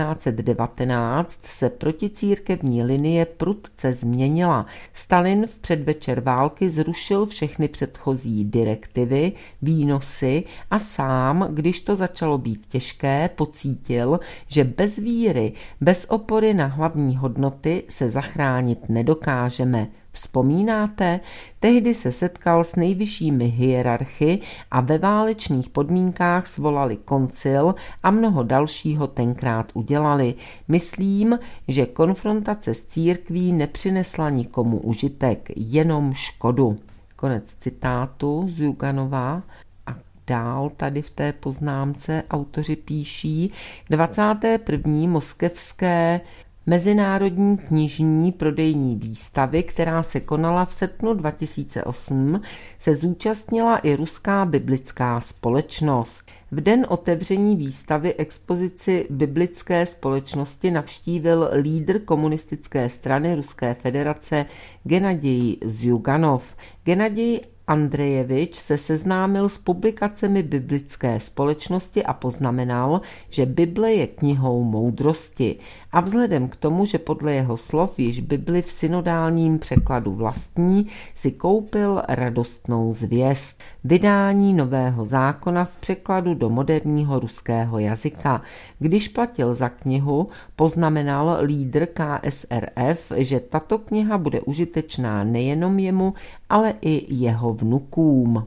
1919 se proticírkevní linie prudce změnila. Stalin v předvečer války zrušil všechny předchozí direktivy, výnosy a sám, když to začalo být těžké, pocítil, že bez víry, bez opory na hlavní hodnoty se zachránit nedokážeme. Vzpomínáte? Tehdy se setkal s nejvyššími hierarchy a ve válečných podmínkách svolali koncil a mnoho dalšího tenkrát udělali. Myslím, že konfrontace s církví nepřinesla nikomu užitek, jenom škodu. Konec citátu z Zjuganova. Dál tady v té poznámce autoři píší: 21. moskevské mezinárodní knižní prodejní výstavy, která se konala v srpnu 2008, se zúčastnila i Ruská biblická společnost. V den otevření výstavy expozici biblické společnosti navštívil lídr komunistické strany Ruské federace Gennadij Zjuganov. Gennadij Andrejevič se seznámil s publikacemi biblické společnosti a poznamenal, že Bible je knihou moudrosti. A vzhledem k tomu, že podle jeho slov již Bibli v synodálním překladu vlastní, si koupil radostnou zvěst. Vydání Nového zákona v překladu do moderního ruského jazyka. Když platil za knihu, poznamenal lídr KSRF, že tato kniha bude užitečná nejenom jemu, ale i jeho vnukům.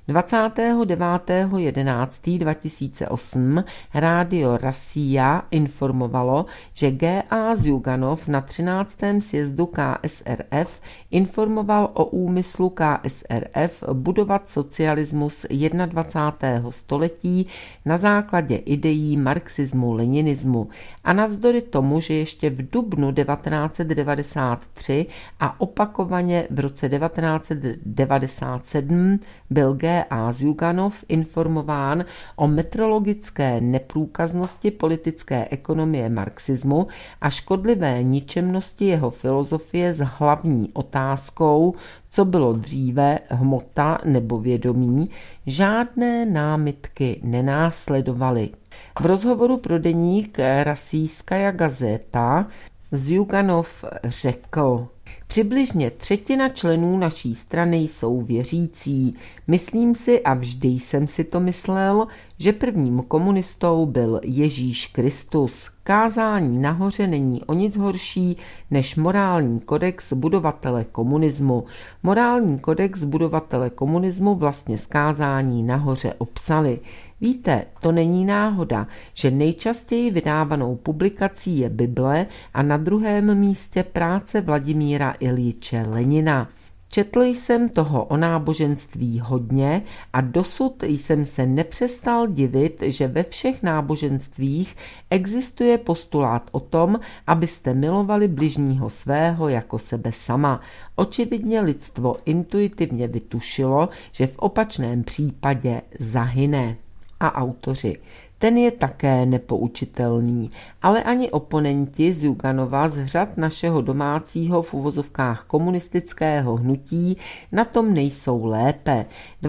29.11.2008 Rádio Rasija informovalo, že G.A. Zjuganov na 13. sjezdu KSRF informoval o úmyslu KSRF budovat socialismus 21. století na základě ideí marxismu-leninismu a navzdory tomu, že ještě v dubnu 1993 a opakovaně v roce 1997 byl G.A. Zjuganov informován o metrologické neprůkaznosti politické ekonomie marxismu a škodlivé ničemnosti jeho filozofie s hlavní otázkou, co bylo dříve, hmota nebo vědomí, žádné námitky nenásledovaly. V rozhovoru pro deník Rasijskaja gazeta Zjuganov řekl: Přibližně třetina členů naší strany jsou věřící. Myslím si, a vždy jsem si to myslel, že prvním komunistou byl Ježíš Kristus. Kázání nahoře není o nic horší než morální kodex budovatele komunismu. Morální kodex budovatele komunismu vlastně z kázání nahoře obsali. Víte, to není náhoda, že nejčastěji vydávanou publikací je Bible a na druhém místě práce Vladimíra Iljiče Lenina. Četl jsem toho o náboženství hodně a dosud jsem se nepřestal divit, že ve všech náboženstvích existuje postulát o tom, abyste milovali bližního svého jako sebe sama. Očividně lidstvo intuitivně vytušilo, že v opačném případě zahyne. A autoři: ten je také nepoučitelný, ale ani oponenti Zjuganova z řad našeho domácího v uvozovkách komunistického hnutí na tom nejsou lépe.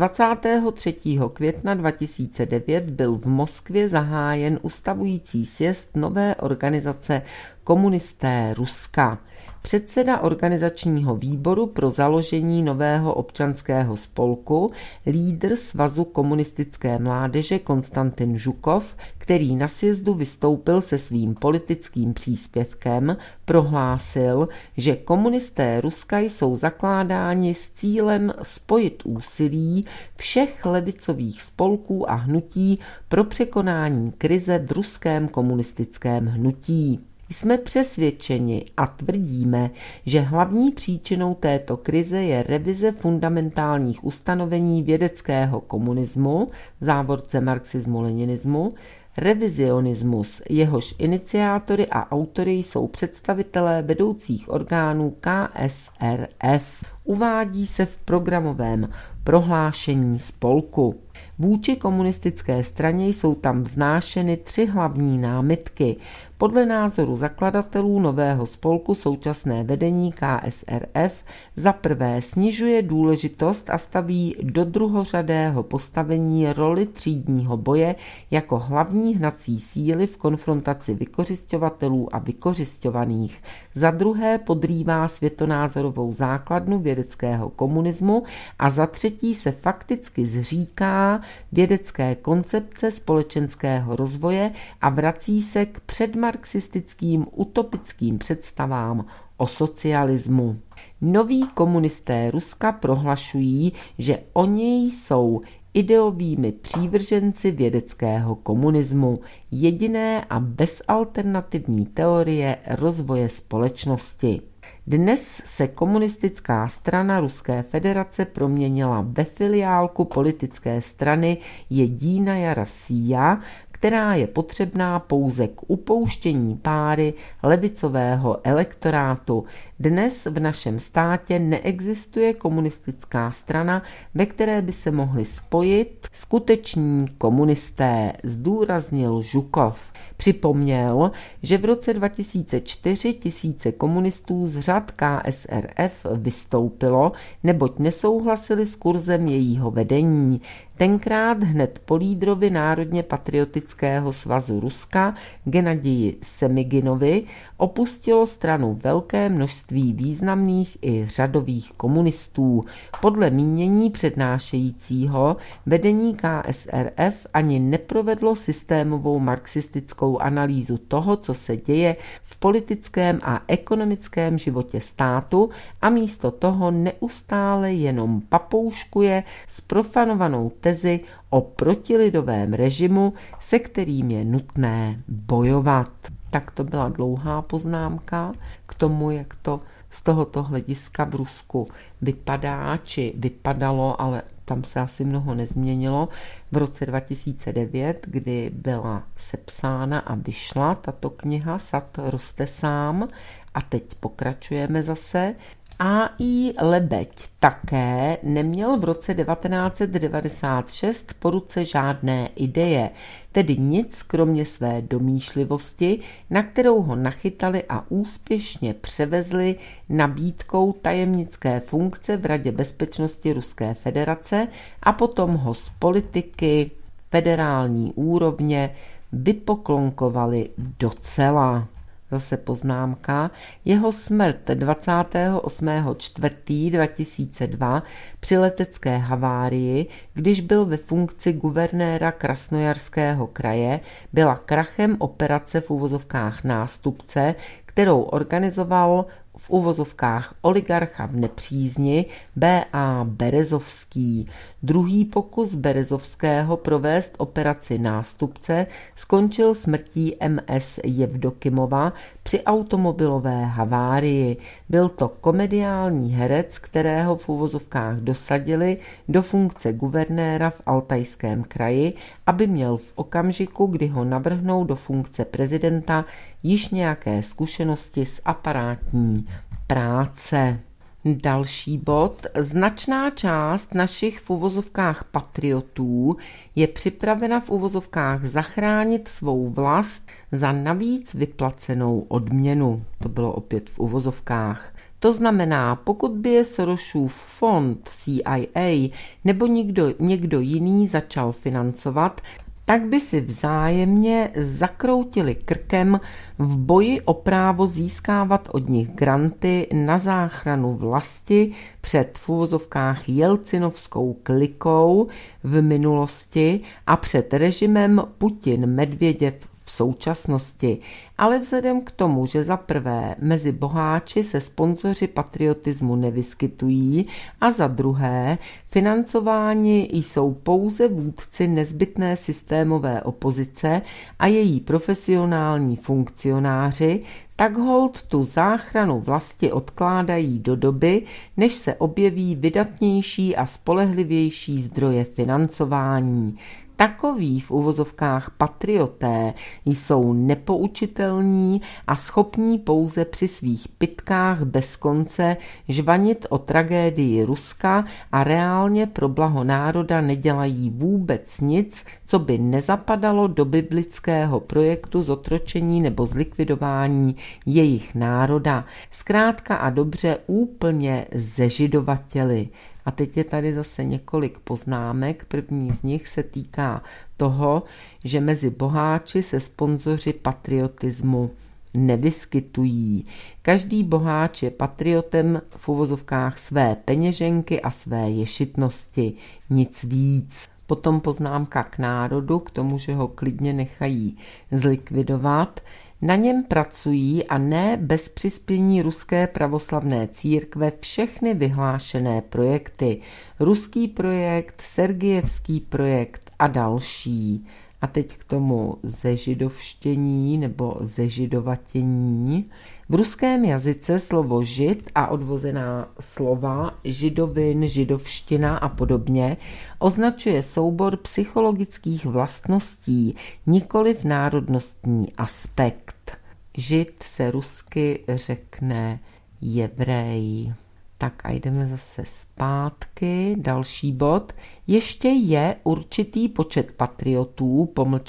23. května 2009 byl v Moskvě zahájen ustavující sjezd nové organizace Komunisté Ruska. Předseda organizačního výboru pro založení nového občanského spolku, lídr Svazu komunistické mládeže Konstantin Žukov, který na sjezdu vystoupil se svým politickým příspěvkem, prohlásil, že komunisté Ruska jsou zakládáni s cílem spojit úsilí všech levicových spolků a hnutí pro překonání krize v ruském komunistickém hnutí. Jsme přesvědčeni a tvrdíme, že hlavní příčinou této krize je revize fundamentálních ustanovení vědeckého komunismu, v závorce marxismu-leninismu, revizionismus, jehož iniciátory a autory jsou představitelé vedoucích orgánů KSRF. Uvádí se v programovém prohlášení spolku. Vůči komunistické straně jsou tam vznášeny 3 hlavní námitky. Podle názoru zakladatelů nového spolku současné vedení KSRF za prvé snižuje důležitost a staví do druhořadého postavení roli třídního boje jako hlavní hnací síly v konfrontaci vykořisťovatelů a vykořisťovaných. Za druhé podrývá světonázorovou základnu vědeckého komunismu a za třetí se fakticky zříká vědecké koncepce společenského rozvoje a vrací se k předmarxistickým utopickým představám o socialismu. Noví komunisté Ruska prohlašují, že oni jsou ideovými přívrženci vědeckého komunismu, jediné a bezalternativní teorie rozvoje společnosti. Dnes se komunistická strana Ruské federace proměnila ve filiálku politické strany Jedinaja Rasija, která je potřebná pouze k upouštění páry levicového elektorátu. Dnes v našem státě neexistuje komunistická strana, ve které by se mohli spojit skuteční komunisté, zdůraznil Žukov. Připomněl, že v roce 2004 tisíce komunistů z řad KSRF vystoupilo, neboť nesouhlasili s kurzem jejího vedení. Tenkrát hned po lídrovi Národně patriotického svazu Ruska Gennadiji Semiginovi opustilo stranu velké množství významných i řadových komunistů. Podle mínění přednášejícího vedení KSRF ani neprovedlo systémovou marxistickou analýzu toho, co se děje v politickém a ekonomickém životě státu a místo toho neustále jenom papouškuje zprofanovanou tezi o protilidovém režimu, se kterým je nutné bojovat. Tak to byla dlouhá poznámka k tomu, jak to z tohoto hlediska v Rusku vypadá, či vypadalo, ale tam se asi mnoho nezměnilo. V roce 2009, kdy byla sepsána a vyšla tato kniha Sad roste sám, a teď pokračujeme zase. A.I. Lebeď také neměl v roce 1996 po ruce žádné ideje, tedy nic kromě své domýšlivosti, na kterou ho nachytali a úspěšně převezli nabídkou tajemnické funkce v Radě bezpečnosti Ruské federace a potom ho z politiky federální úrovně vypoklonkovali docela. Zase poznámka. Jeho smrt 28.4.2002 při letecké havárii, když byl ve funkci guvernéra Krasnojarského kraje, byla krachem operace v uvozovkách nástupce, kterou organizoval v uvozovkách oligarcha v nepřízni B.A. Berezovský. Druhý pokus Berezovského provést operaci nástupce skončil smrtí M.S. Jevdokimova při automobilové havárii. Byl to komediální herec, kterého v uvozovkách dosadili do funkce guvernéra v Altajském kraji, aby měl v okamžiku, kdy ho navrhnou do funkce prezidenta, již nějaké zkušenosti s aparátní práce. Další bod. Značná část našich v uvozovkách patriotů je připravena v uvozovkách zachránit svou vlast za navíc vyplacenou odměnu. To bylo opět v uvozovkách. To znamená, pokud by je Sorosův fond CIA nebo někdo jiný začal financovat, tak by si vzájemně zakroutili krkem v boji o právo získávat od nich granty na záchranu vlasti před v uvozovkách jelcinovskou klikou v minulosti a před režimem Putin-Medvěděv v současnosti. Ale vzhledem k tomu, že za prvé mezi boháči se sponzoři patriotismu nevyskytují a za druhé financováni jsou pouze vůdci nezbytné systémové opozice a její profesionální funkcionáři, tak holt tu záchranu vlasti odkládají do doby, než se objeví vydatnější a spolehlivější zdroje financování. Takoví v uvozovkách patrioté jsou nepoučitelní a schopní pouze při svých pytkách bez konce žvanit o tragédii Ruska a reálně pro blaho národa nedělají vůbec nic, co by nezapadalo do biblického projektu zotročení nebo zlikvidování jejich národa. Zkrátka a dobře úplně zežidovatěli. A teď je tady zase několik poznámek. První z nich se týká toho, že mezi boháči se sponzoři patriotismu nevyskytují. Každý boháč je patriotem v uvozovkách své peněženky a své ješitnosti, nic víc. Potom poznámka k národu, k tomu, že ho klidně nechají zlikvidovat. Na něm pracují a ne bez přispění Ruské pravoslavné církve všechny vyhlášené projekty. Ruský projekt, Sergijevský projekt a další. A teď k tomu zežidovštění nebo zežidovatění. V ruském jazyce slovo žid a odvozená slova židovin, židovština a podobně označuje soubor psychologických vlastností, nikoliv národnostní aspekt. Žid se rusky řekne Jevrej. Tak a jdeme zase zpátky. Další bod. Ještě je určitý počet patriotů,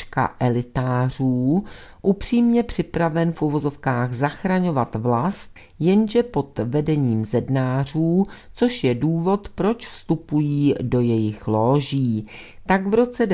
elitářů, upřímně připraven v uvozovkách zachraňovat vlast, jenže pod vedením zednářů, což je důvod, proč vstupují do jejich lóží. Tak v roce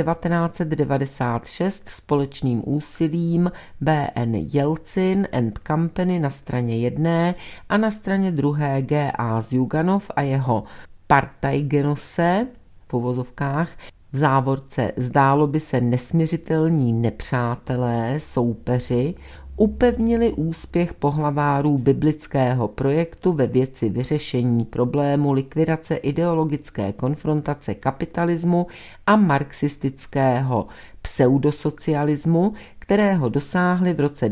1996 společným úsilím B.N. Jelcin and Company na straně jedné a na straně druhé G.A. Zjuganov a jeho Partajgenose v uvozovkách v závorce zdálo by se nesmiřitelní nepřátelé, soupeři, upevnili úspěch pohlavárů biblického projektu ve věci vyřešení problému likvidace ideologické konfrontace kapitalismu a marxistického pseudosocialismu, kterého dosáhli v roce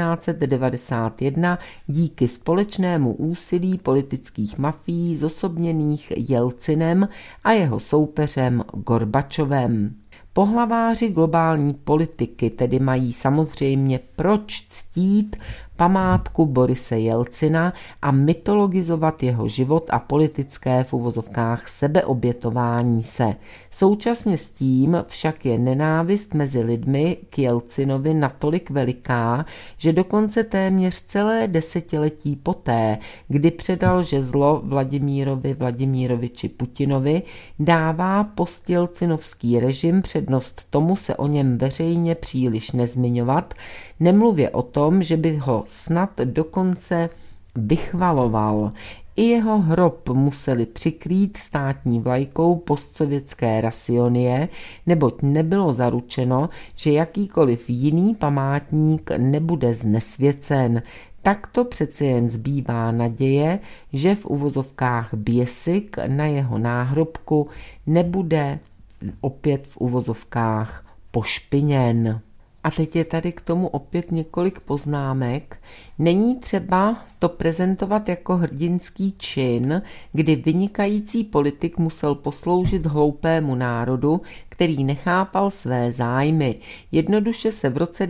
1991 díky společnému úsilí politických mafií zosobněných Jelcinem a jeho soupeřem Gorbačovem. Pohlaváři globální politiky tedy mají samozřejmě proč ctít památku Borise Jelcina a mytologizovat jeho život a politické v uvozovkách sebeobětování se. Současně s tím však je nenávist mezi lidmi k Jelcinovi natolik veliká, že dokonce téměř celé desetiletí poté, kdy předal žezlo Vladimíroviči Putinovi, dává postjelcinovský režim přednost tomu se o něm veřejně příliš nezmiňovat, nemluvě o tom, že by ho snad dokonce vychvaloval. I jeho hrob museli přikrýt státní vlajkou postsovětské Rasionie, neboť nebylo zaručeno, že jakýkoliv jiný památník nebude znesvěcen. Takto přece jen zbývá naděje, že v uvozovkách běsik na jeho náhrobku nebude opět v uvozovkách pošpiněn. A teď je tady k tomu opět několik poznámek. Není třeba to prezentovat jako hrdinský čin, kdy vynikající politik musel posloužit hloupému národu, který nechápal své zájmy. Jednoduše se v roce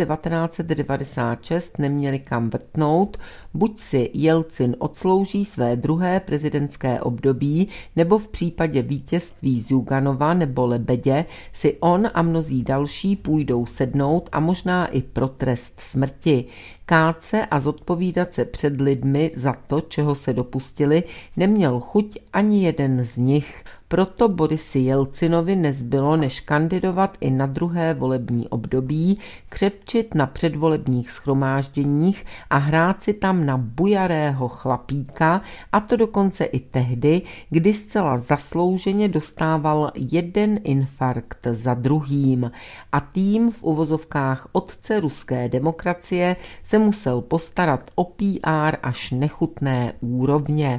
1996 neměli kam vrtnout, buď si Jelcin odslouží své druhé prezidentské období, nebo v případě vítězství Zjuganova nebo Lebedě si on a mnozí další půjdou sednout a možná i pro trest smrti. Kát se a zodpovídat se před lidmi za to, čeho se dopustili, neměl chuť ani jeden z nich. Proto Borisi Jelcinovi nezbylo, než kandidovat i na druhé volební období, křepčit na předvolebních shromážděních a hrát si tam na bujarého chlapíka, a to dokonce i tehdy, kdy zcela zaslouženě dostával jeden infarkt za druhým. A tým v uvozovkách otce ruské demokracie se musel postarat o PR až nechutné úrovně.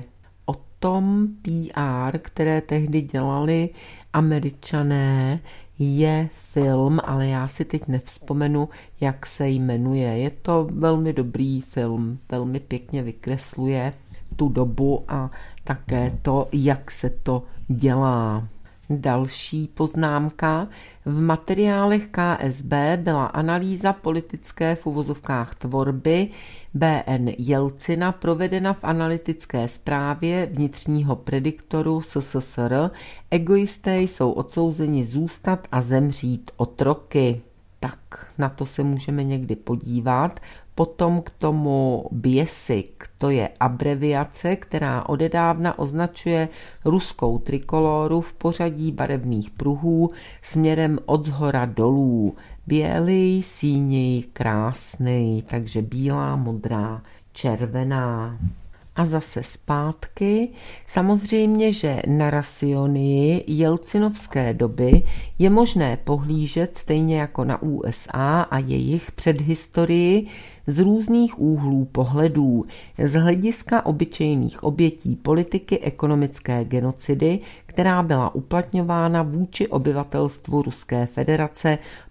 Tom PR, které tehdy dělali Američané, je film, ale já si teď nevzpomenu, jak se jmenuje. Je to velmi dobrý film, velmi pěkně vykresluje tu dobu a také to, jak se to dělá. Další poznámka. V materiálech KSB byla analýza politické v uvozovkách tvorby B.N. Jelcina provedena v analytické zprávě vnitřního prediktoru SSSR. Egoisté jsou odsouzeni zůstat a zemřít otroky. Tak na to se můžeme někdy podívat. Potom k tomu běsik, to je abreviace, která odedávna označuje ruskou trikoloru v pořadí barevných pruhů směrem od zhora dolů. Bělý, síněj, krásný, takže bílá, modrá, červená. A zase zpátky. Samozřejmě, že na Rasionii jelcinovské doby je možné pohlížet stejně jako na USA a jejich předhistorii z různých úhlů pohledů. Z hlediska obyčejných obětí politiky ekonomické genocidy, která byla uplatňována vůči obyvatelstvu Ruské federace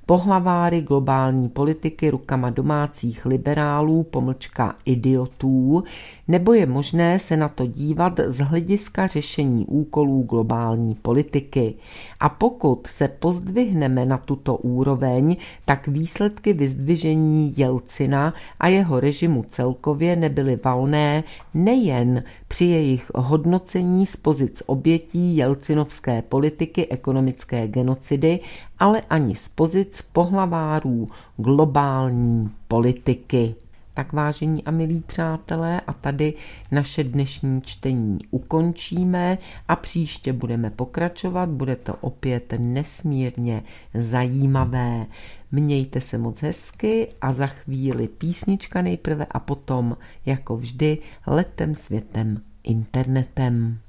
pohlaváry globální politiky rukama domácích liberálů, idiotů, nebo je možné se na to dívat z hlediska řešení úkolů globální politiky. A pokud se pozdvihneme na tuto úroveň, tak výsledky vyzdvižení Jelcina a jeho režimu celkově nebyly valné nejen při jejich hodnocení z pozic obětí jelcinovské politiky ekonomické genocidy, ale ani z pozic pohlavárů globální politiky. Tak vážení a milí přátelé, a tady naše dnešní čtení ukončíme a příště budeme pokračovat, bude to opět nesmírně zajímavé. Mějte se moc hezky a za chvíli písnička nejprve a potom, jako vždy, letem světem internetem.